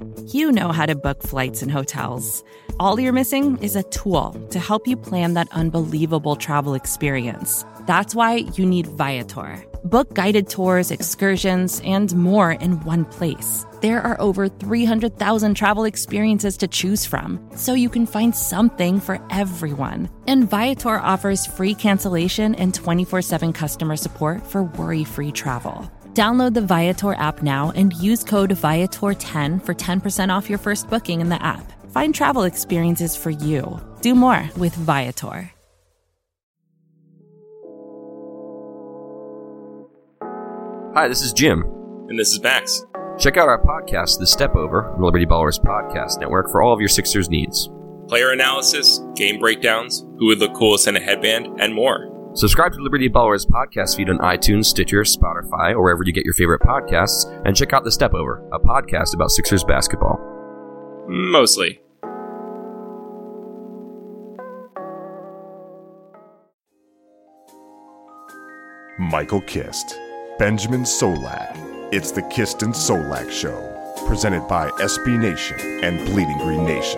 You know how to book flights and hotels. All you're missing is a tool to help you plan that unbelievable travel experience. That's why you need Viator. Book guided tours, excursions, and more in one place. There are over 300,000 travel experiences to choose from, so you can find something for everyone. And Viator offers free cancellation and 24/7 customer support for worry-free travel. Download the Viator app now and use code Viator10 for 10% off your first booking in the app. Find travel experiences for you. Do more with Viator. Hi, this is Jim. And this is Max. Check out our podcast, The Step Over, the Liberty Ballers Podcast Network, for all of your Sixers needs. Player analysis, game breakdowns, who would look coolest in a headband, and more. Subscribe to Liberty Ballers podcast feed on iTunes, Stitcher, Spotify, or wherever you get your favorite podcasts, and check out The Step Over, a podcast about Sixers basketball. Mostly. Michael Kist, Benjamin Solak. It's the Kist and Solak Show, presented by SB Nation and Bleeding Green Nation.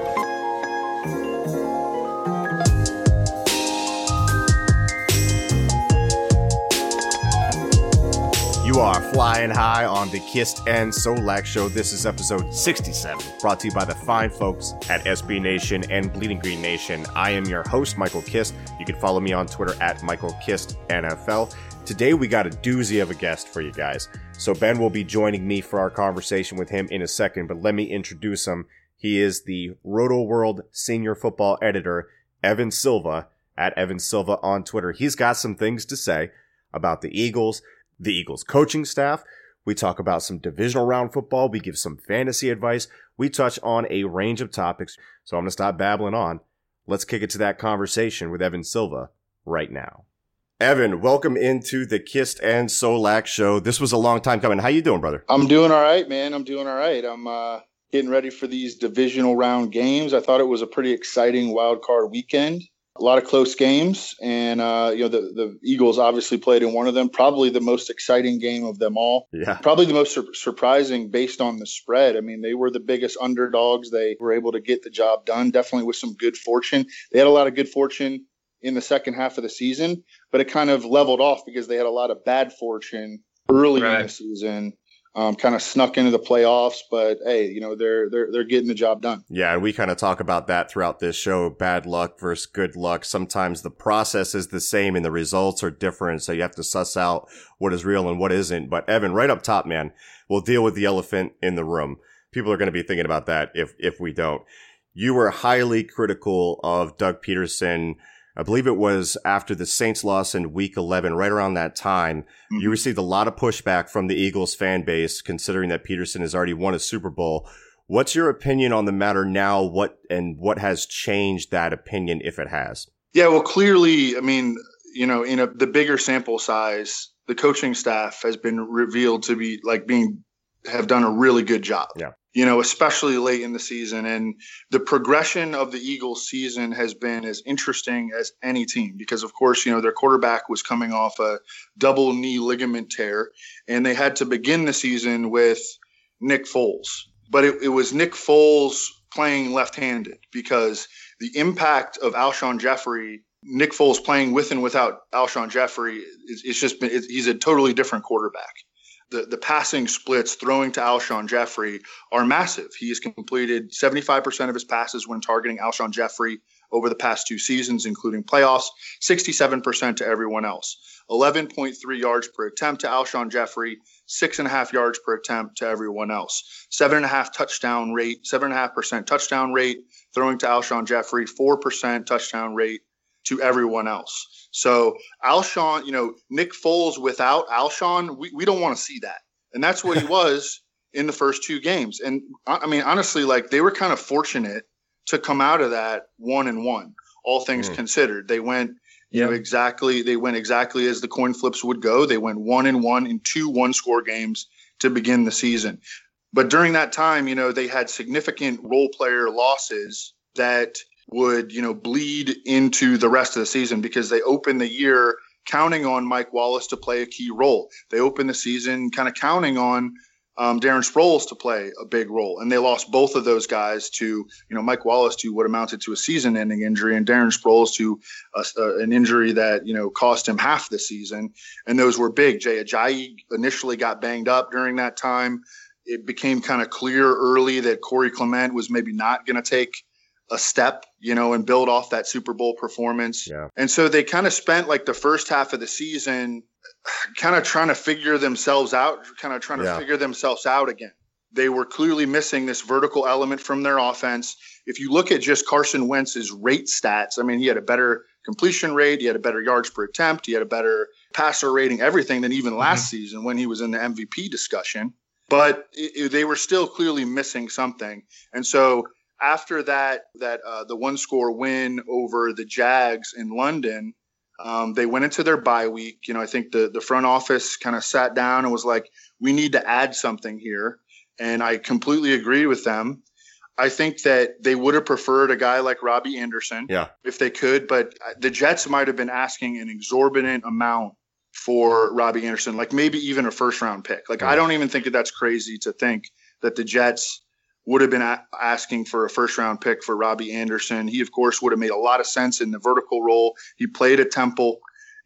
You are flying high on the Kist and Solak Show. This is episode 67, brought to you by the fine folks at SB Nation and Bleeding Green Nation. I am your host, Michael Kist. You can follow me on Twitter at MichaelKistNFL. Today we got a doozy of a guest for you guys. So Ben will be joining me for our conversation with him in a second, but let me introduce him. He is the Roto World Senior Football Editor, Evan Silva, at Evan Silva on Twitter. He's got some things to say about the Eagles coaching staff. We talk about some divisional round football. We give some fantasy advice. We touch on a range of topics. So I'm going to stop babbling on. Let's kick it to that conversation with Evan Silva right now. Evan, welcome into the Kist and Solak Show. This was a long time coming. How you doing, brother? I'm doing all right, man. I'm doing all right. I'm getting ready for these divisional round games. I thought it was a pretty exciting wild card weekend. A lot of close games, and the Eagles obviously played in one of them. Probably the most exciting game of them all. Yeah. Probably the most surprising based on the spread. I mean, they were the biggest underdogs. They were able to get the job done, definitely with some good fortune. They had a lot of good fortune in the second half of the season, but it kind of leveled off because they had a lot of bad fortune early in the season. Kind of snuck into the playoffs, but hey, they're getting the job done. Yeah, and we kind of talk about that throughout this show, bad luck versus good luck. Sometimes the process is the same and the results are different, so you have to suss out what is real and what isn't. But Evan, right up top, man, we'll deal with the elephant in the room. People are going to be thinking about that if we don't. You were highly critical of Doug Peterson. I believe it was after the Saints loss in week 11, right around that time. Mm-hmm. You received a lot of pushback from the Eagles fan base, considering that Peterson has already won a Super Bowl. What's your opinion on the matter now? What has changed that opinion, if it has? Yeah, well, clearly, I mean, in the bigger sample size, the coaching staff has been revealed to be have done a really good job. Yeah. Especially late in the season. And the progression of the Eagles season has been as interesting as any team because, of course, their quarterback was coming off a double knee ligament tear, and they had to begin the season with Nick Foles. But it was Nick Foles playing left-handed because the impact of Alshon Jeffrey, Nick Foles playing with and without Alshon Jeffrey, he's a totally different quarterback. The passing splits throwing to Alshon Jeffrey are massive. He has completed 75% of his passes when targeting Alshon Jeffrey over the past two seasons, including playoffs, 67% to everyone else. 11.3 yards per attempt to Alshon Jeffrey, 6.5 yards per attempt to everyone else. 7.5% touchdown rate throwing to Alshon Jeffrey, 4% touchdown rate to everyone else. So Alshon, Nick Foles without Alshon, we don't want to see that. And that's what he was in the first two games. And I mean, honestly, they were kind of fortunate to come out of that 1-1, all things considered. They went, exactly as the coin flips would go. They went 1-1 in two one-score games to begin the season. But during that time, they had significant role player losses that would, bleed into the rest of the season because they opened the year counting on Mike Wallace to play a key role. They opened the season kind of counting on Darren Sproles to play a big role. And they lost both of those guys to, Mike Wallace to what amounted to a season-ending injury, and Darren Sproles to an injury that, cost him half the season. And those were big. Jay Ajayi initially got banged up during that time. It became kind of clear early that Corey Clement was maybe not going to take a step, and build off that Super Bowl performance. Yeah. And so they kind of spent like the first half of the season kind of trying to figure themselves out, figure themselves out again. They were clearly missing this vertical element from their offense. If you look at just Carson Wentz's rate stats, I mean, he had a better completion rate, he had a better yards per attempt, he had a better passer rating, everything than even last season when he was in the MVP discussion. But they were still clearly missing something. And so after the one score win over the Jags in London, they went into their bye week. I think the front office kind of sat down and was like, we need to add something here. And I completely agree with them. I think that they would have preferred a guy like Robbie Anderson if they could, but the Jets might have been asking an exorbitant amount for Robbie Anderson, like maybe even a first round pick. Like, I don't even think that that's crazy to think that the Jets would have been asking for a first round pick for Robbie Anderson. He, of course, would have made a lot of sense in the vertical role. He played at Temple.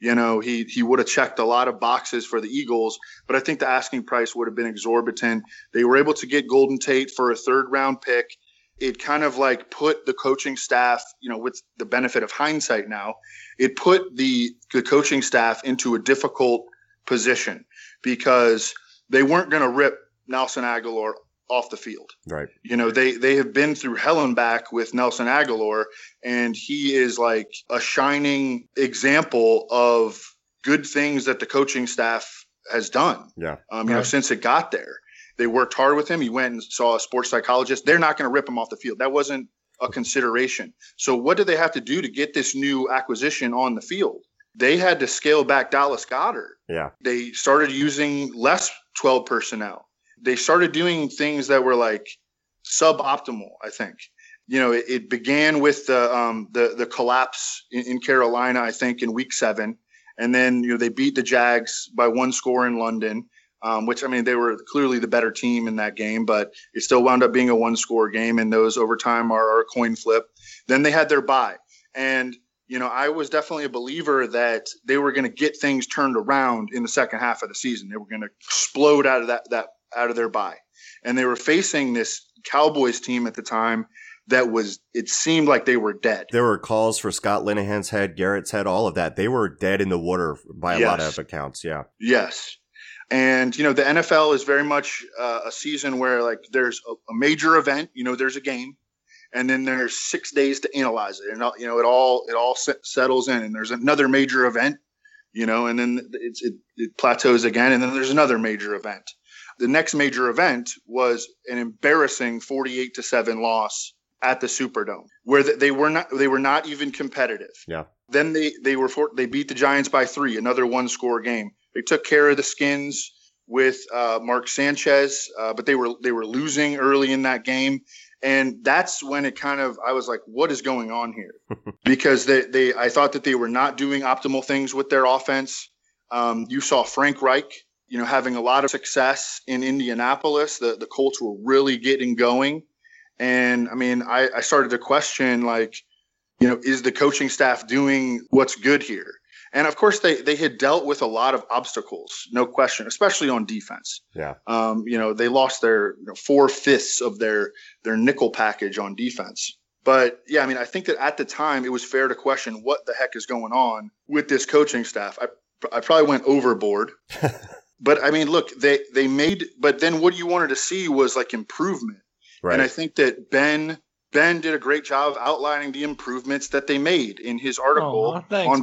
He would have checked a lot of boxes for the Eagles, but I think the asking price would have been exorbitant. They were able to get Golden Tate for a third round pick. It kind of like put the coaching staff, with the benefit of hindsight now, it put the coaching staff into a difficult position because they weren't going to rip Nelson Agholor off the field. Right. They have been through hell and back with Nelson Agholor, and he is like a shining example of good things that the coaching staff has done. Yeah. Since it got there. They worked hard with him. He went and saw a sports psychologist. They're not going to rip him off the field. That wasn't a consideration. So what did they have to do to get this new acquisition on the field? They had to scale back Dallas Goedert. Yeah. They started using less 12 personnel. They started doing things that were like suboptimal, I think. It began with the collapse in Carolina, I think, in week 7. And then, they beat the Jags by 1 score in London. Which, I mean, they were clearly the better team in that game, but it still wound up being a 1-score game, and those overtime are a coin flip. Then they had their bye. And, I was definitely a believer that they were going to get things turned around in the second half of the season. They were going to explode out of their bye. And they were facing this Cowboys team at the time it seemed like they were dead. There were calls for Scott Linehan's head, Garrett's head, all of that. They were dead in the water by a lot of accounts. Yeah. Yes. And, the NFL is very much a season where, like, there's a major event, there's a game, and then there's 6 days to analyze it. And, it all settles in. And there's another major event, and then it plateaus again. And then there's another major event. The next major event was an embarrassing 48-7 loss at the Superdome, where they were not even competitive. Yeah. Then they beat the Giants by 3, another 1-score game. They took care of the Skins with Mark Sanchez, but they were losing early in that game, and that's when I was like, what is going on here? Because I thought that they were not doing optimal things with their offense. You saw Frank Reich, having a lot of success in Indianapolis. The Colts were really getting going, and I mean, I started to question, like, is the coaching staff doing what's good here? And of course, they had dealt with a lot of obstacles, no question, especially on defense. Yeah. They lost their 4/5 of their nickel package on defense. But yeah, I mean, I think that at the time it was fair to question what the heck is going on with this coaching staff. I probably went overboard. But I mean, look, but then what you wanted to see was like improvement. Right. And I think that Ben did a great job of outlining the improvements that they made in his article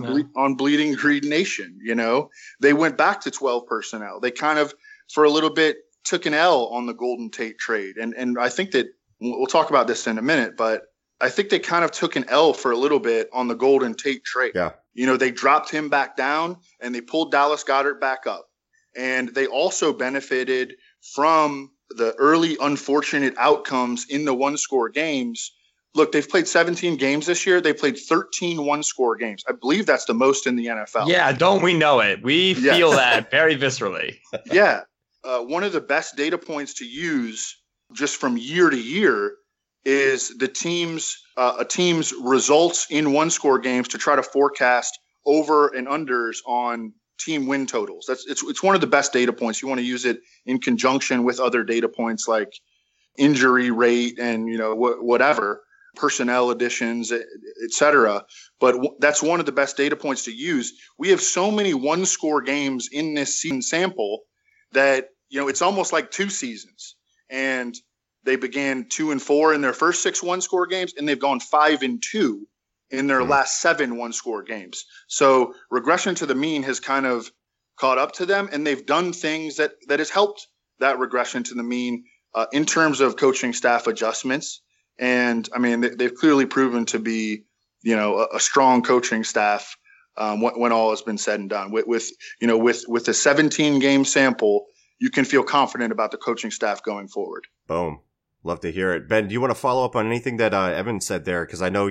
on Bleeding Green Nation. They went back to 12 personnel. They kind of, for a little bit, took an L on the Golden Tate trade. And I think that we'll talk about this in a minute, but I think they kind of took an L for a little bit on the Golden Tate trade. Yeah. They dropped him back down and they pulled Dallas Goedert back up. And they also benefited from the early unfortunate outcomes in the 1-score games. Look, they've played 17 games this year. They played 13 1-score games. I believe that's the most in the NFL. Yeah, don't we know it? We feel that very viscerally. Yeah. one of the best data points to use just from year to year is the a team's results in one-score games to try to forecast over and unders on team win totals. It's one of the best data points. You want to use it in conjunction with other data points like injury rate and whatever, personnel additions, etc. But that's one of the best data points to use. We have so many one-score games in this season sample that it's almost like 2 seasons. And they began 2-4 in their first 6 one-score games, and they've gone 5-2 in their last 7 one-score games. So regression to the mean has kind of caught up to them, and they've done things that has helped that regression to the mean in terms of coaching staff adjustments. And I mean, they've clearly proven to be, a strong coaching staff when all has been said and done. With a 17 game sample, you can feel confident about the coaching staff going forward. Boom. Love to hear it. Ben, do you want to follow up on anything that Evan said there? Because I know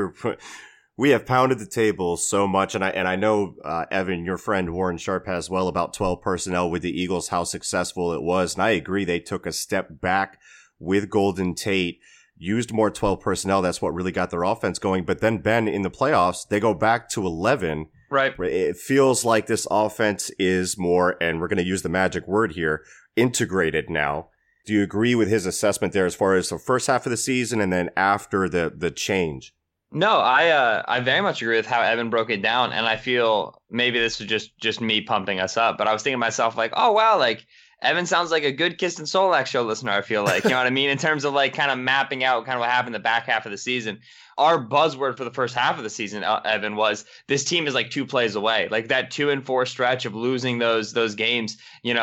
we have pounded the table so much, and I know Evan, your friend Warren Sharp, has well about 12 personnel with the Eagles, how successful it was, and I agree they took a step back with Golden Tate, used more 12 personnel. That's what really got their offense going. But then, Ben, in the playoffs, they go back to 11. Right. It feels like this offense is more, and we're going to use the magic word here, integrated now. Do you agree with his assessment there as far as the first half of the season and then after the change? No, I very much agree with how Evan broke it down, and I feel maybe this was just me pumping us up, but I was thinking to myself like, oh wow, like Evan sounds like a good Kist and Solak show listener, I feel like, you know what I mean? In terms of like kind of mapping out kind of what happened in the back half of the season. Our buzzword for the first half of the season, Evan, was this team is like 2 plays away. Like that 2-4 stretch of losing those games.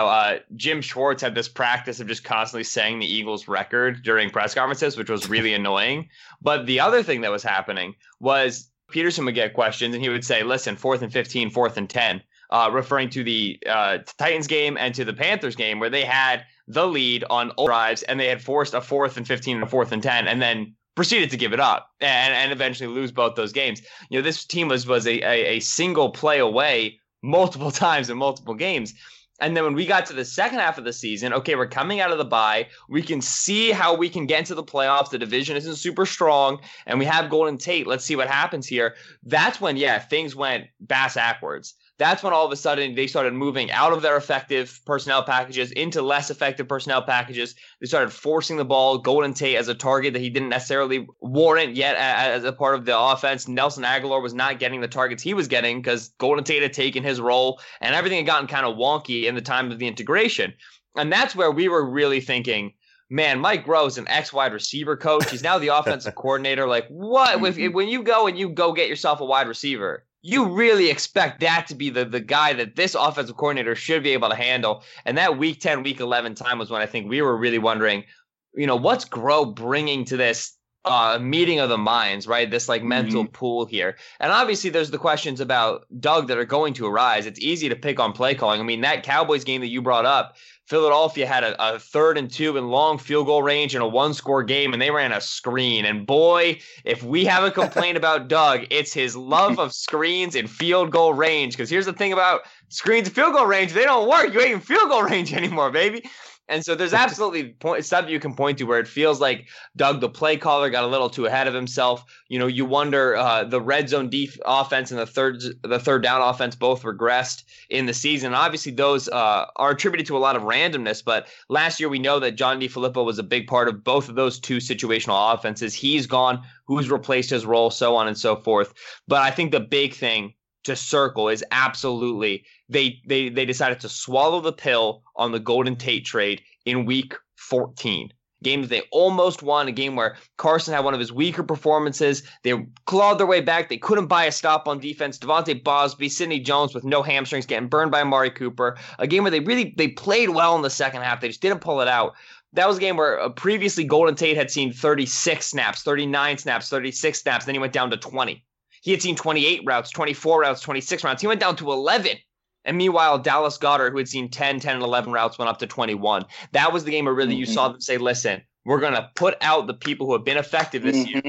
Jim Schwartz had this practice of just constantly saying the Eagles record during press conferences, which was really annoying. But the other thing that was happening was Peterson would get questions and he would say, listen, 4th and 15, 4th and 10. Referring to the Titans game and to the Panthers game where they had the lead on all drives and they had forced a 4th and 15 and a 4th and 10 and then proceeded to give it up and eventually lose both those games. This team was a single play away multiple times in multiple games. And then when we got to the second half of the season, okay, we're coming out of the bye. We can see how we can get into the playoffs. The division isn't super strong, and we have Golden Tate. Let's see what happens here. That's when, things went backwards. That's when all of a sudden they started moving out of their effective personnel packages into less effective personnel packages. They started forcing the ball. Golden Tate as a target that he didn't necessarily warrant yet as a part of the offense. Nelson Aguilar was not getting the targets he was getting because Golden Tate had taken his role and everything had gotten kind of wonky in the time of the integration. And that's where we were really thinking, man, Mike Groh's an ex-wide receiver coach. He's now the offensive coordinator. Like, what? When you go get yourself a wide receiver, you really expect that to be the guy that this offensive coordinator should be able to handle. And that week 10, week 11 time was when I think we were really wondering, what's Groh bringing to this meeting of the minds, right? This like mental pool here. And obviously there's the questions about Doug that are going to arise. It's easy to pick on play calling. I mean, that Cowboys game that you brought up, Philadelphia had a 3rd and 2 in long field goal range in a 1-score game, and they ran a screen. And boy, if we have a complaint about Doug, it's his love of screens in field goal range. Because here's the thing about screens in field goal range, they don't work. You ain't in field goal range anymore, baby. And so there's absolutely stuff you can point to where it feels like Doug, the play caller, got a little too ahead of himself. You wonder the red zone offense and the third down offense both regressed in the season. Obviously, those are attributed to a lot of randomness. But last year, we know that John DeFilippo was a big part of both of those 2 situational offenses. He's gone. Who's replaced his role, so on and so forth. But I think the big thing to circle is absolutely they decided to swallow the pill on the Golden Tate trade in week 14. Game that they almost won, a game where Carson had one of his weaker performances. They clawed their way back. They couldn't buy a stop on defense. Devontae Bosby, Sidney Jones with no hamstrings getting burned by Amari Cooper. A game where they played well in the second half. They just didn't pull it out. That was a game where previously Golden Tate had seen 36 snaps, 39 snaps, 36 snaps. Then he went down to 20. He had seen 28 routes, 24 routes, 26 routes. He went down to 11. And meanwhile, Dallas Goedert, who had seen 10, 10, and 11 routes, went up to 21. That was the game where really you saw them say, listen, we're going to put out the people who have been effective this year.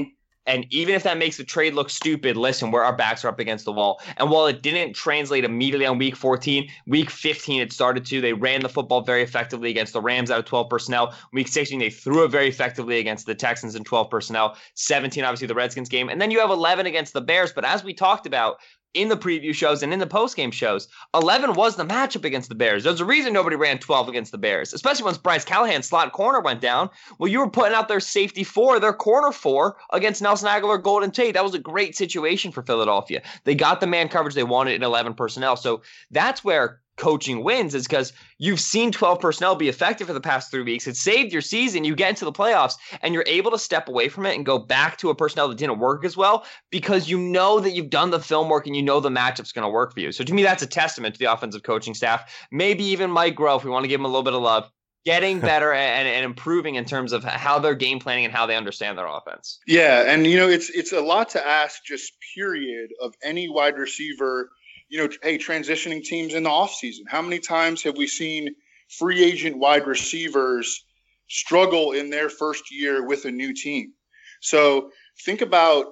And even if that makes the trade look stupid, listen, our backs are up against the wall. And while it didn't translate immediately on week 14, week 15 it started to. They ran the football very effectively against the Rams out of 12 personnel. Week 16, they threw it very effectively against the Texans in 12 personnel. 17, obviously, the Redskins game. And then you have 11 against the Bears. But as we talked about in the preview shows and in the postgame shows, 11 was the matchup against the Bears. There's a reason nobody ran 12 against the Bears, especially once Bryce Callahan's slot corner went down. Well, you were putting out their safety 4, their corner 4 against Nelson Agholor, Golden Tate. That was a great situation for Philadelphia. They got the man coverage they wanted in 11 personnel. So that's where coaching wins, is because you've seen 12 personnel be effective for the past 3 weeks. It saved your season. You get into the playoffs and you're able to step away from it and go back to a personnel that didn't work as well, because you know that you've done the film work and you know the matchup's going to work for you. So to me, that's a testament to the offensive coaching staff. Maybe even Mike Groh, if we want to give him a little bit of love, getting better and improving in terms of how they're game planning and how they understand their offense. Yeah, and it's a lot to ask, just period, of any wide receiver. Hey, transitioning teams in the offseason. How many times have we seen free agent wide receivers struggle in their first year with a new team? So think about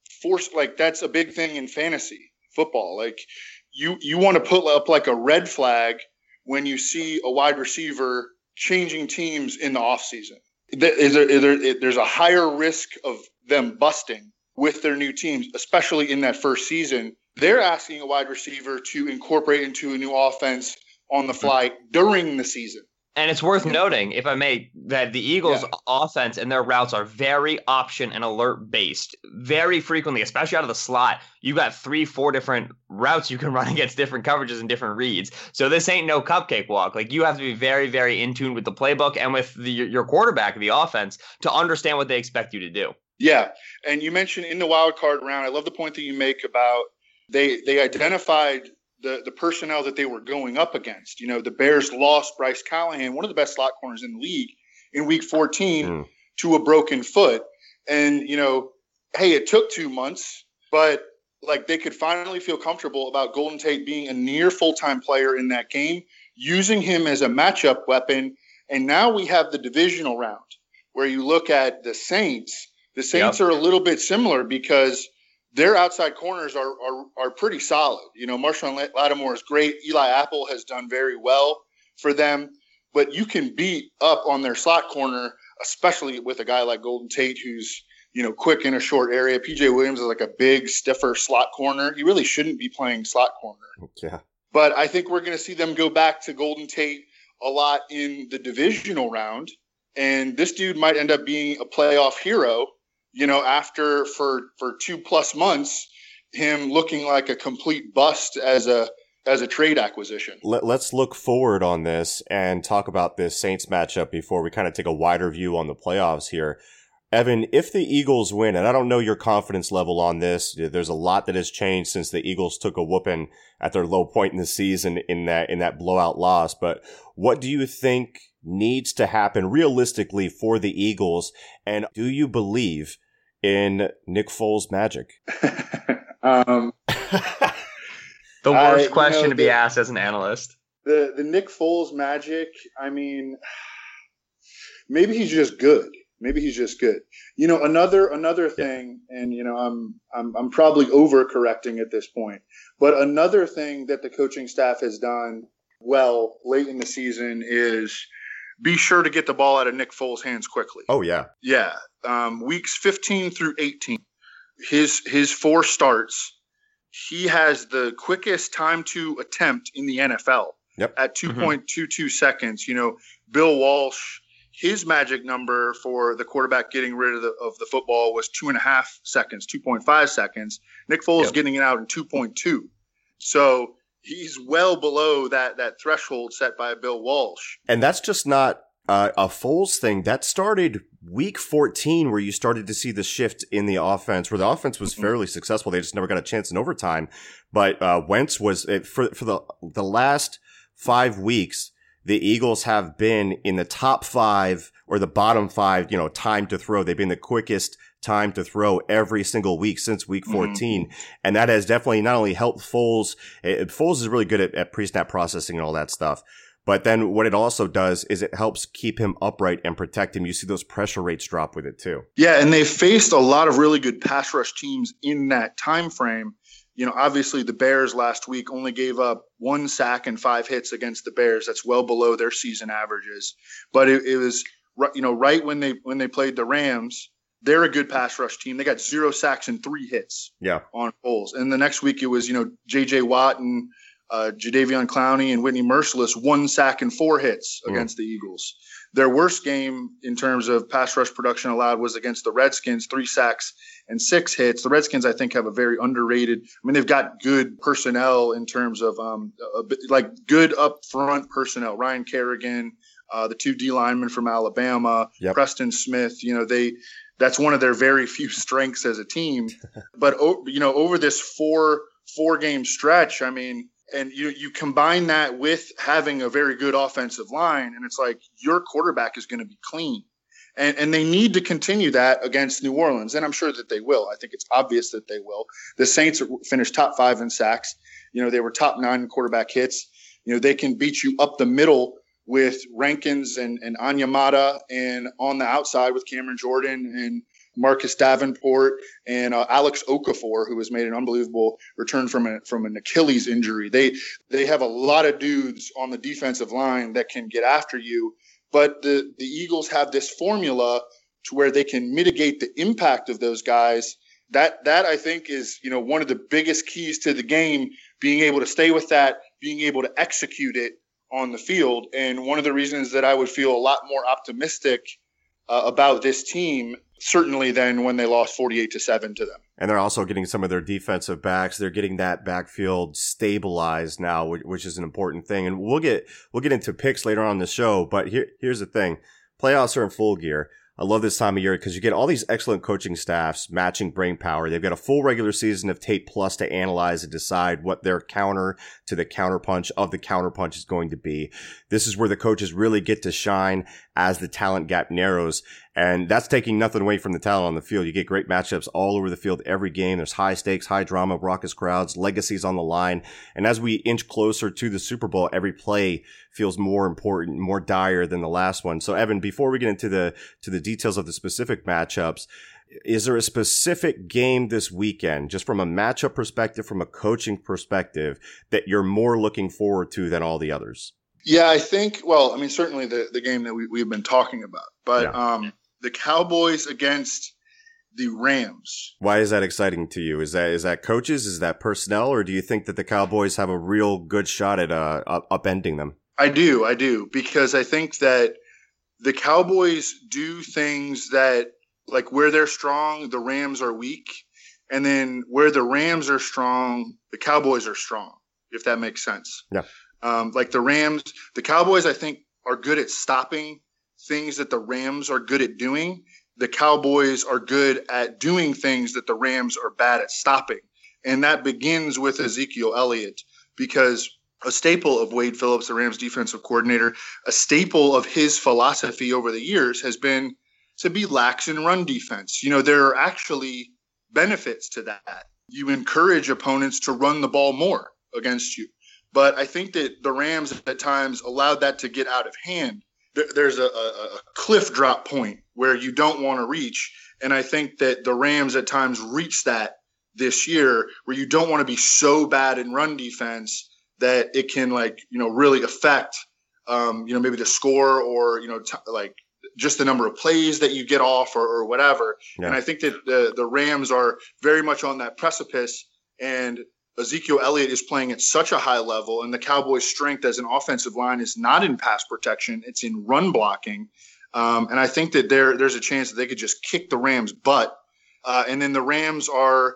that's a big thing in fantasy football. Like you want to put up like a red flag when you see a wide receiver changing teams in the offseason. There's a higher risk of them busting with their new teams, especially in that first season. They're asking a wide receiver to incorporate into a new offense on the fly during the season. And it's worth noting, if I may, that the Eagles' offense and their routes are very option and alert based. Very frequently, especially out of the slot, you got 3-4 different routes you can run against different coverages and different reads. So this ain't no cupcake walk. Like, you have to be very, very in tune with the playbook and with your quarterback, the offense, to understand what they expect you to do. Yeah, and you mentioned in the wild card round, I love the point that you make about they identified the personnel that they were going up against. The Bears lost Bryce Callahan, one of the best slot corners in the league, in week 14 to a broken foot. And, hey, it took 2 months, but they could finally feel comfortable about Golden Tate being a near full-time player in that game, using him as a matchup weapon. And now we have the divisional round where you look at the Saints. The Saints are a little bit similar because their outside corners are pretty solid. Marshawn Lattimore is great. Eli Apple has done very well for them. But you can beat up on their slot corner, especially with a guy like Golden Tate who's, quick in a short area. PJ Williams is like a big, stiffer slot corner. He really shouldn't be playing slot corner. Yeah. But I think we're going to see them go back to Golden Tate a lot in the divisional round. And this dude might end up being a playoff hero, after for 2+ months, him looking like a complete bust as a trade acquisition. Let's look forward on this and talk about this Saints matchup before we kind of take a wider view on the playoffs here. Evan, if the Eagles win, and I don't know your confidence level on this, there's a lot that has changed since the Eagles took a whooping at their low point in the season in that blowout loss, but what do you think needs to happen realistically for the Eagles, and do you believe in Nick Foles' magic? The worst question to be asked as an analyst. The Nick Foles magic, I mean, maybe he's just good. Another thing, and I'm probably overcorrecting at this point, but another thing that the coaching staff has done well late in the season is be sure to get the ball out of Nick Foles' hands quickly. Oh, yeah. Yeah. Weeks 15 through 18, his 4 starts, he has the quickest time to attempt in the NFL at 2.22 seconds. Bill Walsh, his magic number for the quarterback getting rid of the football was 2.5 seconds, 2.5 seconds. Nick Foles getting it out in 2.2. So he's well below that threshold set by Bill Walsh. And that's just not a Foles thing. That started week 14, where you started to see the shift in the offense, where the offense was fairly successful. They just never got a chance in overtime. But Wentz was for the last 5 weeks, the Eagles have been in the top 5 or the bottom 5, time to throw. They've been the quickest time to throw every single week since week 14. And that has definitely not only helped Foles. Foles is really good at pre-snap processing and all that stuff. But then what it also does is it helps keep him upright and protect him. You see those pressure rates drop with it too. Yeah, and they faced a lot of really good pass rush teams in that time frame. Obviously the Bears last week only gave up 1 sack and 5 hits against the Bears. That's well below their season averages. But it was, right when they played the Rams, they're a good pass rush team. They got 0 sacks and 3 hits on Foles. And the next week it was, J.J. Watt and Jadeveon Clowney and Whitney Merciless, 1 sack and 4 hits against the Eagles. Their worst game in terms of pass rush production allowed was against the Redskins, 3 sacks and 6 hits. The Redskins, I think, have a very underrated. They've got good personnel in terms of good up front personnel. Ryan Kerrigan, the 2 D linemen from Alabama, Preston Smith. That's one of their very few strengths as a team. But over this four game stretch, and you combine that with having a very good offensive line, and it's like your quarterback is going to be clean. And they need to continue that against New Orleans, and I'm sure that they will. I think it's obvious that they will. The Saints finished top 5 in sacks. They were top 9 in quarterback hits. They can beat you up the middle with Rankins and Onyemata, and on the outside with Cameron Jordan and Marcus Davenport and Alex Okafor, who has made an unbelievable return from an Achilles injury. They have a lot of dudes on the defensive line that can get after you, but the Eagles have this formula to where they can mitigate the impact of those guys. That I think is one of the biggest keys to the game, being able to stay with that, being able to execute it on the field. And one of the reasons that I would feel a lot more optimistic about this team, certainly than when they lost 48-7 to them. And they're also getting some of their defensive backs. They're getting that backfield stabilized now, which is an important thing. And we'll get into picks later on in the show. But here's the thing. Playoffs are in full gear. I love this time of year because you get all these excellent coaching staffs matching brain power. They've got a full regular season of tape plus to analyze and decide what their counter to the counterpunch of the counterpunch is going to be. This is where the coaches really get to shine as the talent gap narrows. And that's taking nothing away from the talent on the field. You get great matchups all over the field every game. There's high stakes, high drama, raucous crowds, legacies on the line. And as we inch closer to the Super Bowl, every play feels more important, more dire than the last one. So Evan, before we get into the details of the specific matchups, is there a specific game this weekend, just from a matchup perspective, from a coaching perspective, that you're more looking forward to than all the others? Yeah, I think, certainly the game that we've been talking about, but the Cowboys against the Rams. Why is that exciting to you? Is that coaches? Is that personnel? Or do you think that the Cowboys have a real good shot at upending them? I do, because I think that the Cowboys do things that, like, where they're strong, the Rams are weak. And then where the Rams are strong, the Cowboys are strong, if that makes sense. Yeah. Like the Cowboys, I think, are good at stopping things that the Rams are good at doing. The Cowboys are good at doing things that the Rams are bad at stopping. And that begins with Ezekiel Elliott, because a staple of Wade Phillips, the Rams defensive coordinator, a staple of his philosophy over the years has been to be lax in run defense. There are actually benefits to that. You encourage opponents to run the ball more against you. But I think that the Rams at times allowed that to get out of hand. There's a cliff drop point where you don't want to reach. And I think that the Rams at times reach that this year, where you don't want to be so bad in run defense that it can really affect, maybe the score or, just the number of plays that you get off or whatever. Yeah. And I think that the Rams are very much on that precipice, and Ezekiel Elliott is playing at such a high level, and the Cowboys' strength as an offensive line is not in pass protection, it's in run blocking. And I think that there's a chance that they could just kick the Rams' butt. And then the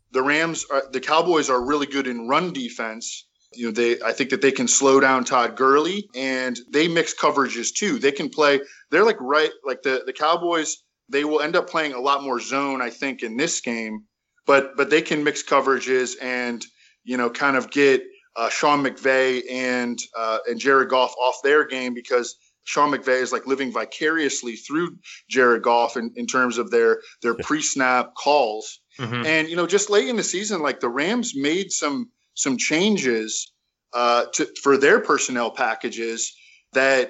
Cowboys are really good in run defense. I think that they can slow down Todd Gurley, and they mix coverages too. They can play. They're the Cowboys. They will end up playing a lot more zone, I think, in this game, but they can mix coverages and kind of get Sean McVay and Jared Goff off their game, because Sean McVay is living vicariously through Jared Goff in terms of their pre-snap calls. Mm-hmm. And just late in the season, the Rams made some changes for their personnel packages that,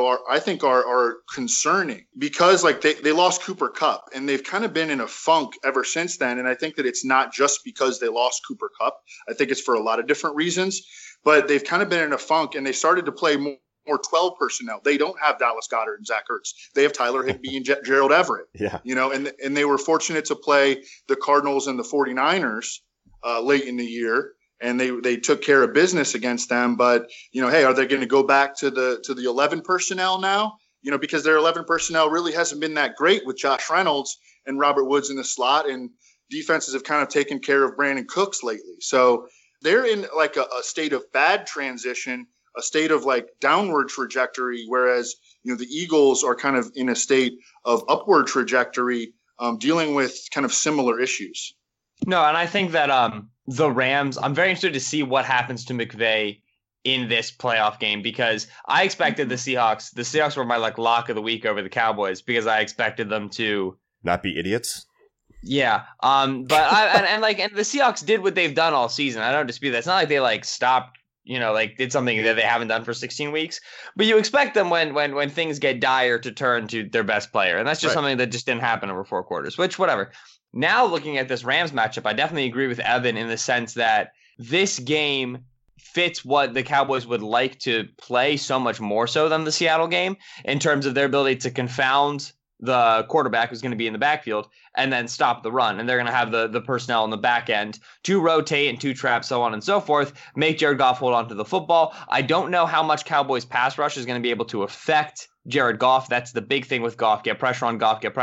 I think are concerning, because like they lost Cooper Kupp and they've kind of been in a funk ever since then. And I think that it's not just because they lost Cooper Kupp. I think it's for a lot of different reasons, but they've kind of been in a funk, and they started to play more 12 personnel. They don't have Dallas Goedert and Zach Ertz. They have Tyler Higbee and Gerald Everett. Yeah. And they were fortunate to play the Cardinals and the 49ers late in the year, and they took care of business against them. But, hey, are they going to go back to the 11 personnel now? Because their 11 personnel really hasn't been that great with Josh Reynolds and Robert Woods in the slot, and defenses have kind of taken care of Brandon Cooks lately. So they're in like a state of bad transition, a state of like downward trajectory, whereas, the Eagles are kind of in a state of upward trajectory, dealing with kind of similar issues. No, and I think that the Rams, I'm very interested to see what happens to McVay in this playoff game, because I expected the Seahawks were my lock of the week over the Cowboys, because I expected them to not be idiots. Yeah. But and the Seahawks did what they've done all season. I don't dispute that. It's not like they stopped, did something that they haven't done for 16 weeks, but you expect them when things get dire to turn to their best player. And that's just something that just didn't happen over 4 quarters, which whatever. Now looking at this Rams matchup, I definitely agree with Evan in the sense that this game fits what the Cowboys would like to play so much more so than the Seattle game, in terms of their ability to confound the quarterback who's going to be in the backfield and then stop the run. And they're going to have the personnel in the back end to rotate and to trap, so on and so forth, make Jared Goff hold on to the football. I don't know how much Cowboys pass rush is going to be able to affect Jared Goff. That's the big thing with Goff. Get pressure on Goff. And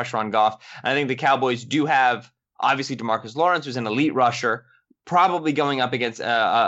I think the Cowboys do have, obviously, DeMarcus Lawrence, who's an elite rusher, probably going up against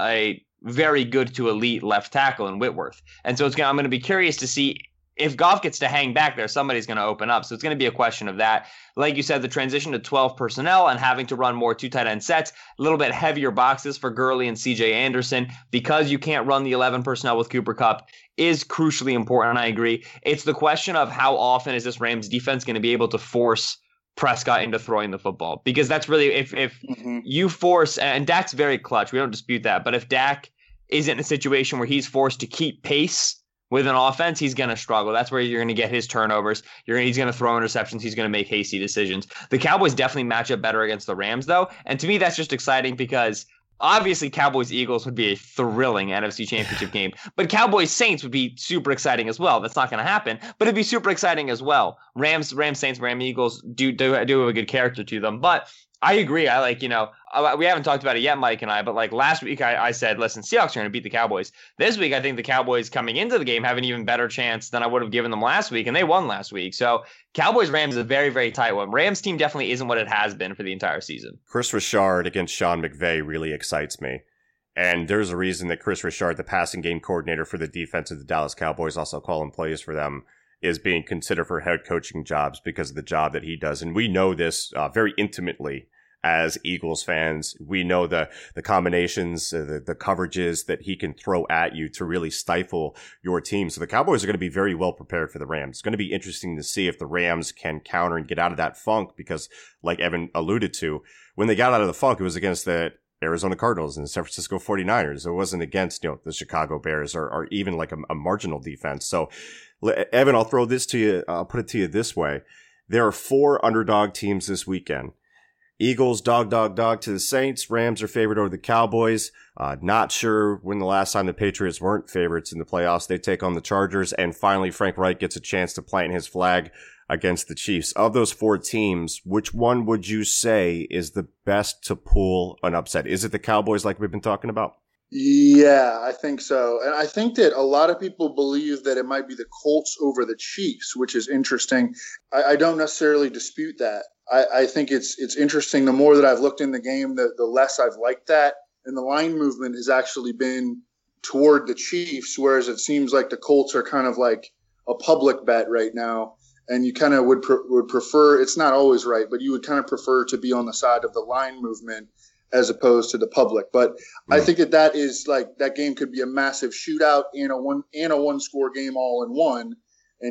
a very good to elite left tackle in Whitworth. And so I'm going to be curious to see if Goff gets to hang back there, somebody's going to open up. So it's going to be a question of that. Like you said, the transition to 12 personnel and having to run more 2 tight end sets, a little bit heavier boxes for Gurley and CJ Anderson, because you can't run the 11 personnel with Cooper Kupp, is crucially important. I agree. It's the question of how often is this Rams defense going to be able to force Prescott into throwing the football, because that's really, if you force, and Dak's very clutch, we don't dispute that, but if Dak is in a situation where he's forced to keep pace with an offense, he's going to struggle. That's where you're going to get his turnovers. He's going to throw interceptions. He's going to make hasty decisions. The Cowboys definitely match up better against the Rams, though. And to me, that's just exciting, because obviously Cowboys-Eagles would be a thrilling NFC Championship game. But Cowboys-Saints would be super exciting as well. That's not going to happen, but it'd be super exciting as well. Rams-Saints, Rams-Eagles do have a good character to them. But I agree. I we haven't talked about it yet, Mike and I, but last week I said, listen, Seahawks are going to beat the Cowboys. This week, I think the Cowboys coming into the game have an even better chance than I would have given them last week, and they won last week. So Cowboys-Rams is a very, very tight one. Rams team definitely isn't what it has been for the entire season. Chris Richard against Sean McVay really excites me. And there's a reason that Chris Richard, the passing game coordinator for the defense of the Dallas Cowboys, also calling plays for them, is being considered for head coaching jobs because of the job that he does. And we know this very intimately as Eagles fans. We know the combinations, the coverages that he can throw at you to really stifle your team. So the Cowboys are going to be very well prepared for the Rams. It's going to be interesting to see if the Rams can counter and get out of that funk, because like Evan alluded to, when they got out of the funk, it was against the Arizona Cardinals and the San Francisco 49ers. It wasn't against, the Chicago Bears or even like a marginal defense. So Evan, I'll throw this to you. I'll put it to you this way. There are 4 underdog teams this weekend. Eagles, dog to the Saints. Rams are favored over the Cowboys. Not sure when the last time the Patriots weren't favorites in the playoffs. They take on the Chargers. And finally, Frank Reich gets a chance to plant his flag against the Chiefs. Of those 4 teams, which one would you say is the best to pull an upset? Is it the Cowboys like we've been talking about? Yeah, I think so. And I think that a lot of people believe that it might be the Colts over the Chiefs, which is interesting. I don't necessarily dispute that. I think it's interesting. The more that I've looked in the game, the less I've liked that. And the line movement has actually been toward the Chiefs, whereas it seems like the Colts are kind of like a public bet right now. And you kind of would prefer, it's not always right, but you would kind of prefer to be on the side of the line movement as opposed to the public. But I think that is like, that game could be a massive shootout and a one score game all in one. And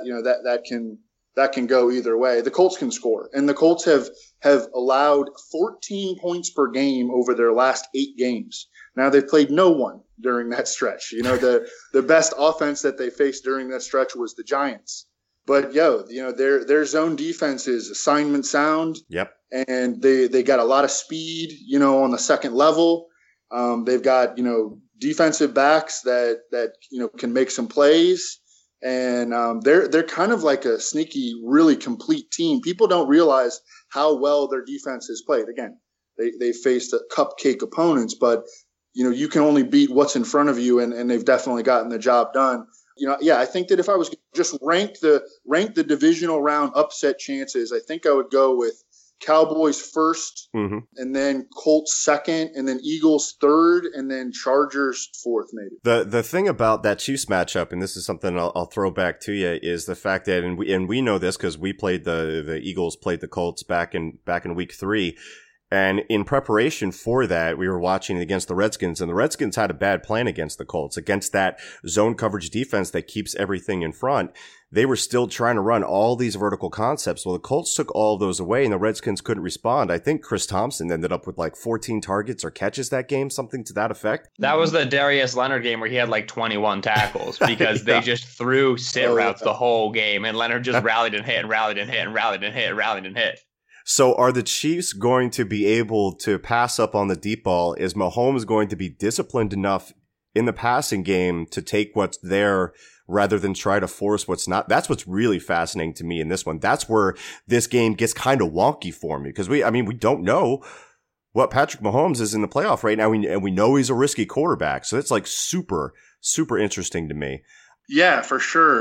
that can go either way. The Colts can score, and the Colts have allowed 14 points per game over their last 8 games. Now they played no one during that stretch. The best offense that they faced during that stretch was the Giants. But their zone defense is assignment sound. Yep. And they got a lot of speed, on the second level. They've got, defensive backs that can make some plays. And they're kind of like a sneaky, really complete team. People don't realize how well their defense is played. Again, they faced cupcake opponents, but you can only beat what's in front of you, and they've definitely gotten the job done. I think that if I was just rank the divisional round upset chances, I think I would go with Cowboys first, and then Colts second, and then Eagles third, and then Chargers fourth, maybe. The thing about that Chiefs matchup, and this is something I'll throw back to you, is the fact that, and we know this because we played the Eagles played the Colts back in week 3. And in preparation for that, we were watching against the Redskins, and the Redskins had a bad plan against the Colts, against that zone coverage defense that keeps everything in front. They were still trying to run all these vertical concepts. Well, the Colts took all of those away, and the Redskins couldn't respond. I think Chris Thompson ended up with like 14 targets or catches that game, something to that effect. That was the Darius Leonard game where he had like 21 tackles because they just threw sit routes the whole game, and Leonard just rallied and hit and rallied and hit and rallied and hit and rallied and hit. So are the Chiefs going to be able to pass up on the deep ball? Is Mahomes going to be disciplined enough in the passing game to take what's there rather than try to force what's not? That's what's really fascinating to me in this one. That's where this game gets kind of wonky for me, because we don't know what Patrick Mahomes is in the playoff right now, and we know he's a risky quarterback. So it's like super, super interesting to me. Yeah, for sure.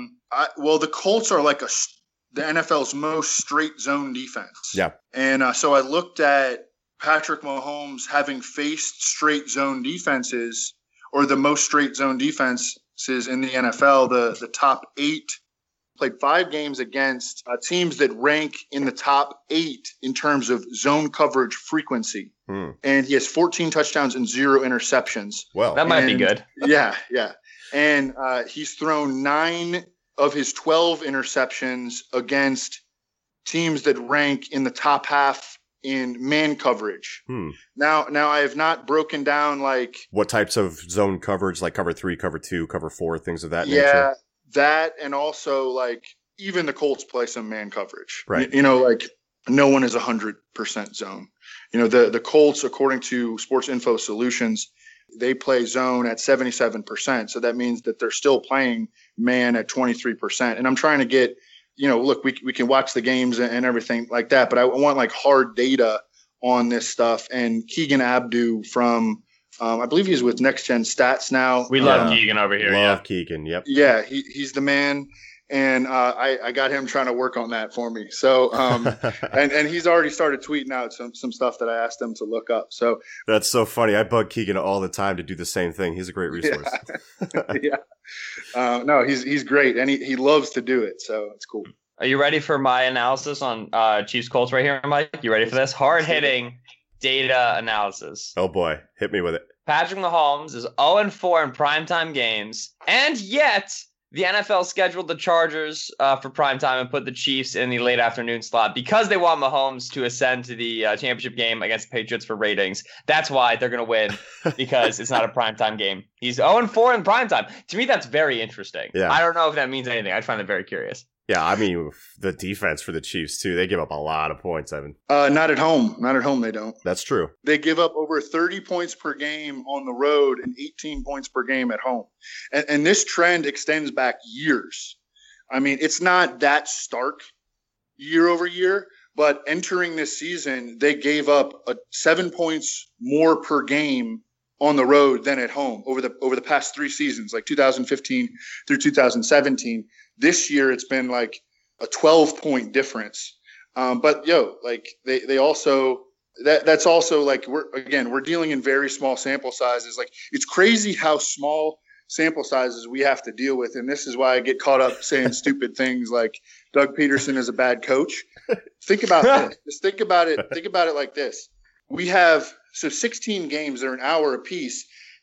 The Colts are like the NFL's most straight zone defense. Yeah. And so I looked at Patrick Mahomes having faced straight zone defenses, or the most straight zone defenses in the NFL. The top 8 played 5 games against teams that rank in the top 8 in terms of zone coverage frequency. And he has 14 touchdowns and 0 interceptions. Well, that might be good. Yeah. And he's thrown 9 of his 12 interceptions against teams that rank in the top half in man coverage. Now I have not broken down like what types of zone coverage, like cover 3, cover 2, cover 4, things of that nature. Yeah, that, and also like even the Colts play some man coverage. Right. Like no one is 100% zone. The Colts, according to Sports Info Solutions, they play zone at 77%. So that means that they're still playing man at 23%. And I'm trying to get, look, we can watch the games and everything like that, but I want like hard data on this stuff. And Keegan Abdu from, I believe he's with Next Gen Stats now. We love Keegan over here. Love Keegan. Yep. Yeah. He's the man. And I got him trying to work on that for me. So, and he's already started tweeting out some stuff that I asked him to look up. So that's so funny. I bug Keegan all the time to do the same thing. He's a great resource. Yeah. No, he's great, and he loves to do it. So it's cool. Are you ready for my analysis on Chiefs Colts right here, Mike? You ready for this? Hard hitting data analysis. Oh boy, hit me with it. Patrick Mahomes is 0-4 in primetime games, and yet the NFL scheduled the Chargers for primetime and put the Chiefs in the late afternoon slot because they want Mahomes to ascend to the championship game against the Patriots for ratings. That's why they're going to win, because it's not a primetime game. He's 0-4 in primetime. To me, that's very interesting. Yeah. I don't know if that means anything. I find that very curious. Yeah, I mean, the defense for the Chiefs, too, they give up a lot of points, Evan. Not at home. Not at home, they don't. That's true. They give up over 30 points per game on the road and 18 points per game at home. And this trend extends back years. I mean, it's not that stark year over year, but entering this season, they gave up 7 points more per game on the road than at home over the past 3 seasons, like 2015 through 2017. This year, it's been like a 12-point difference. But like they also that's also like we're dealing in very small sample sizes. Like it's crazy how small sample sizes we have to deal with, and this is why I get caught up saying stupid things like Doug Peterson is a bad coach. Think about this. Just think about it. Think about it like this. We have 16 games that are an hour apiece.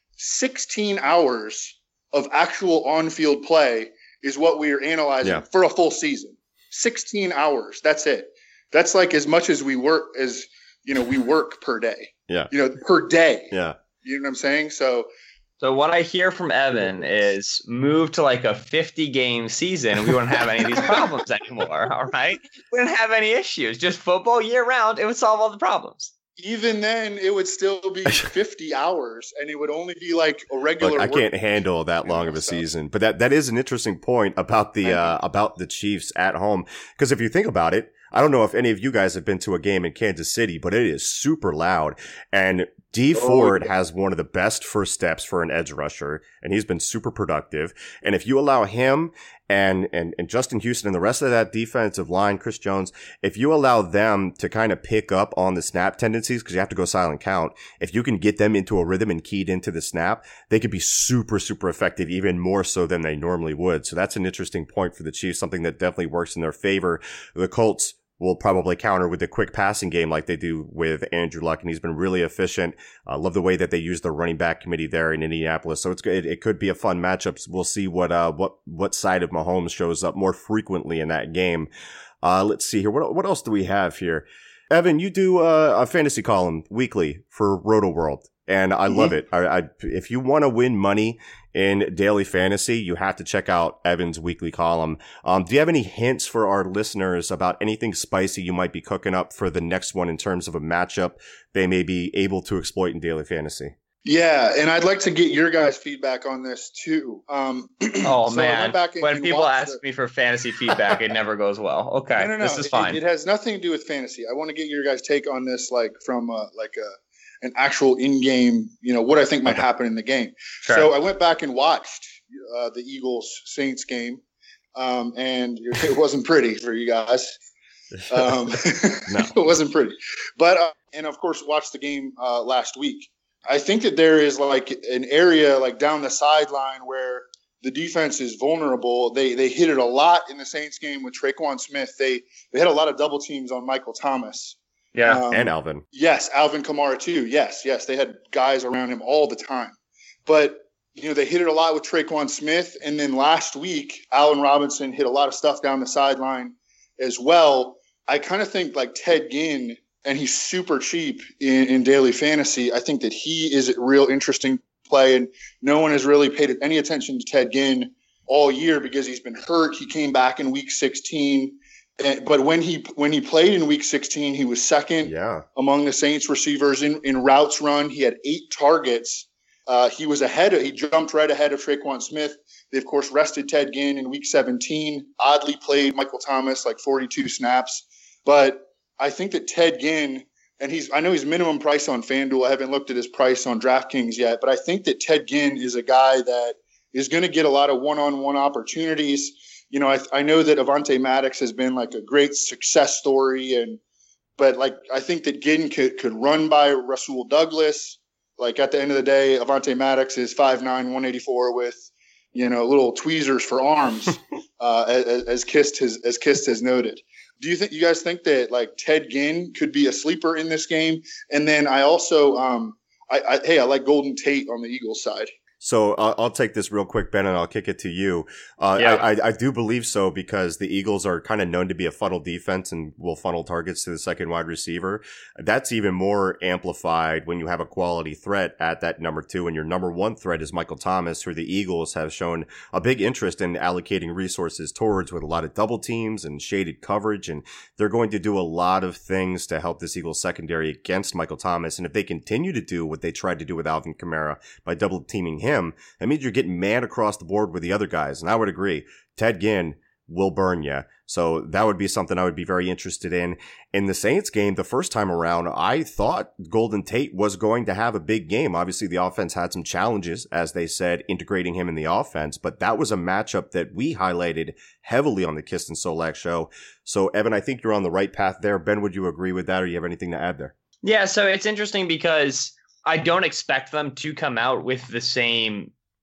16 hours of actual on-field play is what we are analyzing for a full season. 16 hours. That's it. That's like as much as we work per day. Yeah. Per day. Yeah. You know what I'm saying? So what I hear from Evan is move to like a 50-game season. We wouldn't have any of these problems anymore. All right. We wouldn't have any issues. Just football year round. It would solve all the problems. Even then, it would still be 50 hours, and it would only be like a regular. Look, I can't handle that long of a season, but that is an interesting point about the Chiefs at home. Because if you think about it, I don't know if any of you guys have been to a game in Kansas City, but it is super loud. And Dee Ford has one of the best first steps for an edge rusher, and he's been super productive. And if you allow him and Justin Houston and the rest of that defensive line, Chris Jones, if you allow them to kind of pick up on the snap tendencies, because you have to go silent count, if you can get them into a rhythm and keyed into the snap, they could be super, super effective, even more so than they normally would. So that's an interesting point for the Chiefs, something that definitely works in their favor. The Colts will probably counter with the quick passing game like they do with Andrew Luck, and he's been really efficient. I love the way that they use the running back committee there in Indianapolis. So it could be a fun matchup. We'll see what side of Mahomes shows up more frequently in that game. Let's see here. What else do we have here? Evan, you do a fantasy column weekly for Roto World, and I love it. If you want to win money in daily fantasy, you have to check out Evan's weekly column. Do you have any hints for our listeners about anything spicy you might be cooking up for the next one in terms of a matchup they may be able to exploit in daily fantasy? Yeah, and I'd like to get your guys' feedback on this too. Man, when people ask me for fantasy feedback, it never goes well. Okay, no. This is fine. It has nothing to do with fantasy. I want to get your guys' take on this, like from an actual in-game, what I think might happen in the game. Sure. So I went back and watched the Eagles-Saints game, and it wasn't pretty for you guys. No. It wasn't pretty. But, and of course, watched the game last week. I think that there is like an area like down the sideline where the defense is vulnerable. They hit it a lot in the Saints game with Traquan Smith. They had a lot of double teams on Michael Thomas. Yeah, and Alvin. Yes, Alvin Kamara too. Yes. They had guys around him all the time. But, they hit it a lot with Traquan Smith. And then last week, Allen Robinson hit a lot of stuff down the sideline as well. I kind of think like Ted Ginn, and he's super cheap in daily fantasy. I think that he is a real interesting play, and no one has really paid any attention to Ted Ginn all year because he's been hurt. He came back in week 16. But when he played in week 16, he was second among the Saints receivers in routes run. He had 8 targets. He jumped right ahead of Traquan Smith. They, of course, rested Ted Ginn in week 17. Oddly played Michael Thomas like 42 snaps. But I think that Ted Ginn, and I know he's minimum price on FanDuel. I haven't looked at his price on DraftKings yet, but I think that Ted Ginn is a guy that is going to get a lot of one-on-one opportunities. I know that Avonte Maddox has been like a great success story, but like I think that Ginn could run by Rasul Douglas. Like at the end of the day, Avonte Maddox is 5'9", 184 with little tweezers for arms, as Kist has noted. Do you guys think that like Ted Ginn could be a sleeper in this game? And then I also I like Golden Tate on the Eagles side. So I'll take this real quick, Ben, and I'll kick it to you. I do believe so because the Eagles are kind of known to be a funnel defense and will funnel targets to the second wide receiver. That's even more amplified when you have a quality threat at that number 2, and your number 1 threat is Michael Thomas, who the Eagles have shown a big interest in allocating resources towards with a lot of double teams and shaded coverage, and they're going to do a lot of things to help this Eagles secondary against Michael Thomas. And if they continue to do what they tried to do with Alvin Kamara by double teaming him, that means you're getting man across the board with the other guys. And I would agree. Ted Ginn will burn you. So that would be something I would be very interested in. In the Saints game, the first time around, I thought Golden Tate was going to have a big game. Obviously, the offense had some challenges, as they said, integrating him in the offense. But that was a matchup that we highlighted heavily on the Kist and Solak show. So, Evan, I think you're on the right path there. Ben, would you agree with that, or do you have anything to add there? Yeah, so it's interesting because I don't expect them to come out with the same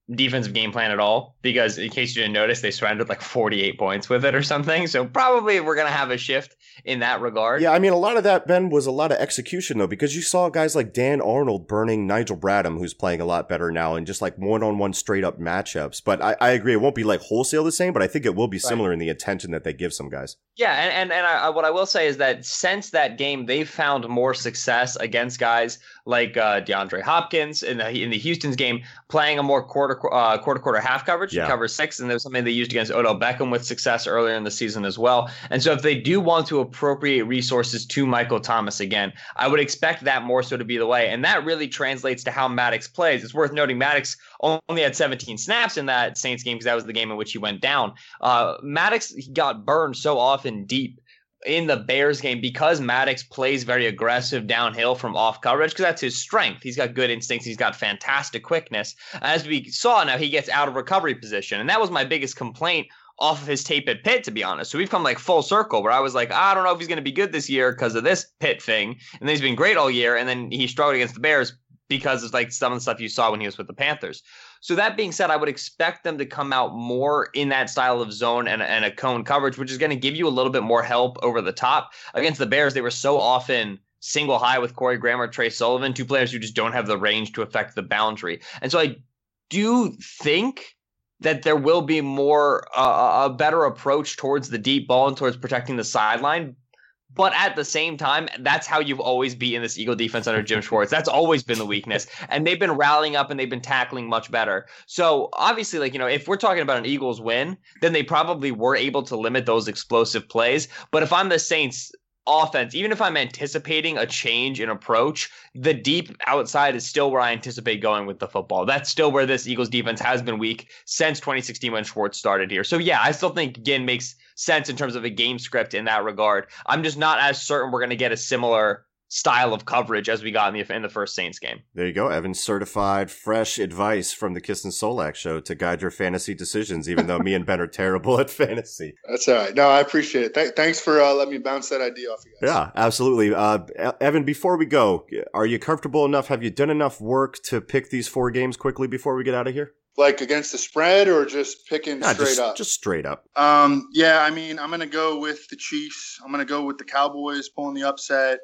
defensive game plan at all, because in case you didn't notice, they surrendered like 48 points with it or something. So probably we're going to have a shift in that regard. Yeah, I mean, a lot of that, Ben, was a lot of execution, though, because you saw guys like Dan Arnold burning Nigel Bradham, who's playing a lot better now, and just like one-on-one straight-up matchups. But I agree, it won't be like wholesale the same, but I think it will be similar in the attention that they give some guys. Yeah, and what I will say is that since that game, they've found more success against guys like DeAndre Hopkins in the Houston's game, playing a more quarter half coverage, cover 6, and there's something they used against Odell Beckham with success earlier in the season as well. And so if they do want to appropriate resources to Michael Thomas again, I would expect that more so to be the way. And that really translates to how Maddox plays. It's worth noting Maddox only had 17 snaps in that Saints game because that was the game in which he went down. Maddox got burned so often deep in the Bears game because Maddox plays very aggressive downhill from off coverage, because that's his strength. He's got good instincts. He's got fantastic quickness. As we saw, now he gets out of recovery position. And that was my biggest complaint off of his tape at Pitt, to be honest. So we've come like full circle where I was like, I don't know if he's going to be good this year because of this Pitt thing. And then he's been great all year. And then he struggled against the Bears because of like some of the stuff you saw when he was with the Panthers. So that being said, I would expect them to come out more in that style of zone and a cone coverage, which is going to give you a little bit more help over the top. Against the Bears, they were so often single high with Corey Graham or Trey Sullivan, two players who just don't have the range to affect the boundary. And so I do think that there will be more a better approach towards the deep ball and towards protecting the sideline. But at the same time, that's how you've always beaten this Eagle defense under Jim Schwartz. That's always been the weakness. And they've been rallying up and they've been tackling much better. So obviously, like, you know, if we're talking about an Eagles win, then they probably were able to limit those explosive plays. But if I'm the Saints offense, even if I'm anticipating a change in approach, the deep outside is still where I anticipate going with the football. That's still where this Eagles defense has been weak since 2016 when Schwartz started here. So yeah, I still think, again, makes sense in terms of a game script in that regard. I'm just not as certain we're going to get a similar style of coverage as we got in the first Saints game. There you go, Evan. Certified fresh advice from the Kist and Solak show to guide your fantasy decisions, even though me and Ben are terrible at fantasy. That's all right. No, I appreciate it. Thanks for letting me bounce that idea off you guys. Yeah, absolutely. Evan, before we go, are you comfortable enough? Have you done enough work to pick these 4 games quickly before we get out of here? Like against the spread or just picking straight up? Just straight up. Yeah, I mean, I'm going to go with the Chiefs. I'm going to go with the Cowboys pulling the upset.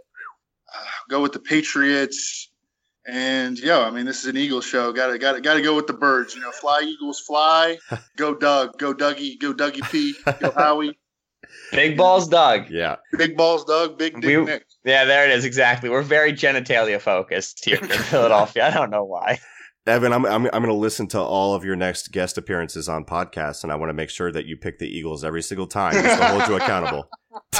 Go with the Patriots, and I mean, this is an Eagles show. Got to go with the birds. You know, fly Eagles, fly. Go Doug, go Dougie P, go Howie. Big balls, Doug. Yeah, big balls, Doug. Big dick Nick. Yeah, there it is. Exactly. We're very genitalia focused here in Philadelphia. I don't know why. Evan, I'm going to listen to all of your next guest appearances on podcasts, and I want to make sure that you pick the Eagles every single time just to hold you accountable.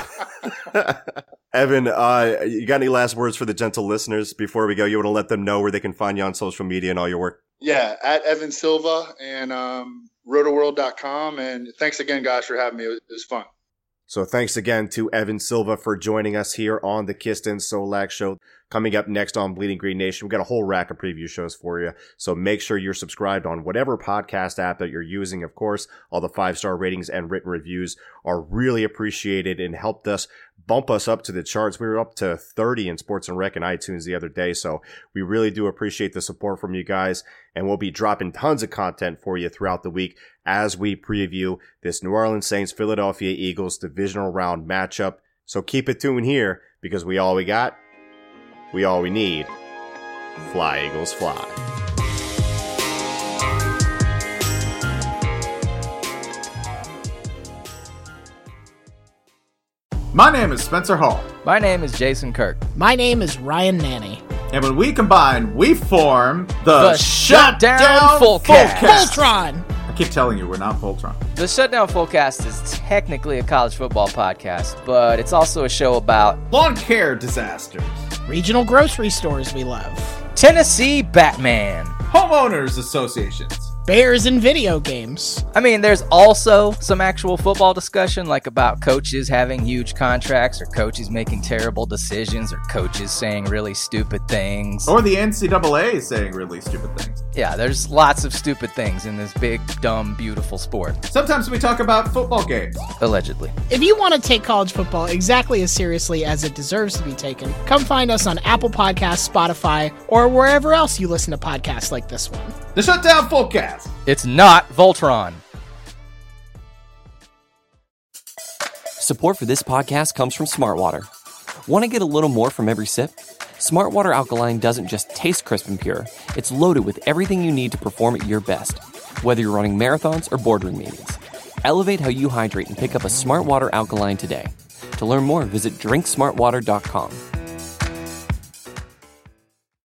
Evan, you got any last words for the gentle listeners before we go? You want to let them know where they can find you on social media and all your work? Yeah, at Evan Silva and rotoworld.com. And thanks again, guys, for having me. It was fun. So thanks again to Evan Silva for joining us here on the Kist and Solak show. Coming up next on Bleeding Green Nation, we've got a whole rack of preview shows for you. So make sure you're subscribed on whatever podcast app that you're using. Of course, all the 5-star ratings and written reviews are really appreciated and helped us bump us up to the charts. We were up to 30 in Sports and Rec and iTunes the other day. So we really do appreciate the support from you guys. And we'll be dropping tons of content for you throughout the week as we preview this New Orleans Saints Philadelphia Eagles divisional round matchup. So keep it tuned here, because we all we got. We all we need. Fly, Eagles, fly. My name is Spencer Hall. My name is Jason Kirk. My name is Ryan Nanny. And when we combine, we form the Shutdown Fullcast. Voltron. I keep telling you, we're not Voltron. The Shutdown Fullcast is technically a college football podcast, but it's also a show about lawn care disasters, regional grocery stores we love, Tennessee Batman, homeowners associations, bears and video games. I mean, there's also some actual football discussion, like about coaches having huge contracts, or coaches making terrible decisions, or coaches saying really stupid things. Or the NCAA saying really stupid things. Yeah, there's lots of stupid things in this big, dumb, beautiful sport. Sometimes we talk about football games. Allegedly. If you want to take college football exactly as seriously as it deserves to be taken, come find us on Apple Podcasts, Spotify, or wherever else you listen to podcasts like this one. The Shutdown Fullcast. It's not Voltron. Support for this podcast comes from Smartwater. Want to get a little more from every sip? Smartwater Alkaline doesn't just taste crisp and pure. It's loaded with everything you need to perform at your best, whether you're running marathons or boardroom meetings. Elevate how you hydrate and pick up a Smartwater Alkaline today. To learn more, visit drinksmartwater.com.